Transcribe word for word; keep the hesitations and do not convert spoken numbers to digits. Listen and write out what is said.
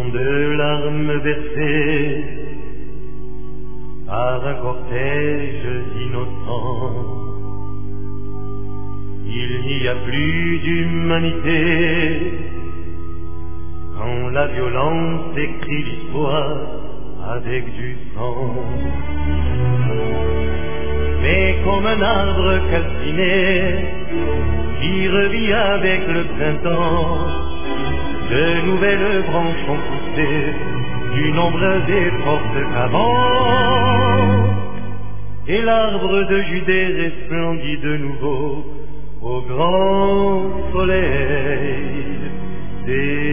millions de larmes versées par un cortège innocent. Il n'y a plus d'humanité quand la violence écrit l'histoire avec du sang. Mais comme un arbre calciné qui revit avec le printemps, de nouvelles branches ont poussé d'une ombre et forte qu'avant, et l'arbre de Judée resplendit de nouveau au grand soleil des